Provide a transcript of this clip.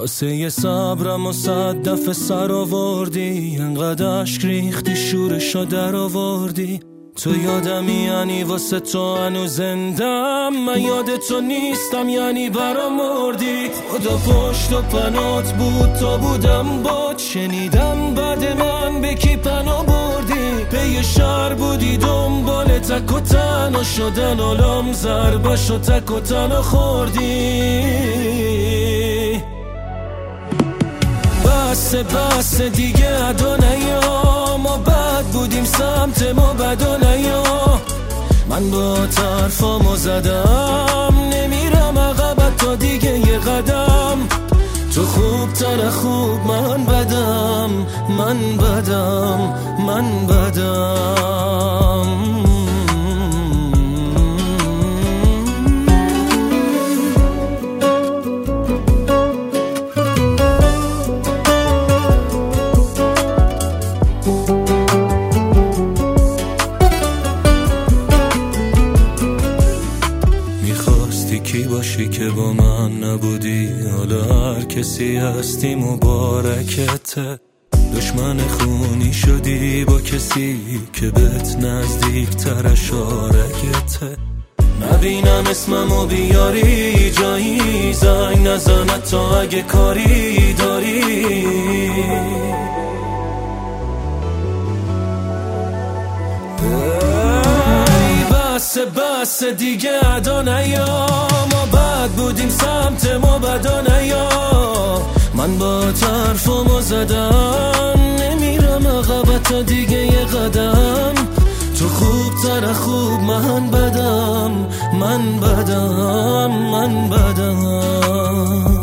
کاسه صبرم و 100 دفعه سر آوردی، انقدر اشک ریختی شورشو در آوردی. تو یادمی یعنی واسه تو هنوز زندم، من یاد تو نیستم یعنی برام مردی. خدا پشت و پنات بود تا بودم باد، شنیدم بعد من به کی پناه بردی. پی شهر بودی دنبال تک و تنها شدن، علام ضربش و تک و تنها خوردی. بس دیگه ادا نیا، ما بد بودیم سمت ما بدا نیا. من با طرفامو زدم، نمیرم عقب تا دیگه یه قدم. تو خوب تر خوب، من بدم، من بدم، من بدم. کی باشی که با من نبودی، حالا هر کسی هستی مبارکته. دشمن خونی شدی با کسی که بهت نزدیک تر شارکته. نبینم اسممو بیاری جایی، زنگ نزنه تا اگه کاری داری. بس دیگه ادا نیا، ما بد بودیم سمت ما بدا نیا. من با طرفمو زدم، نمیرم عقب تا دیگه یه قدم. تو خوب تر خوب، من بدم، من بدم، من بدم.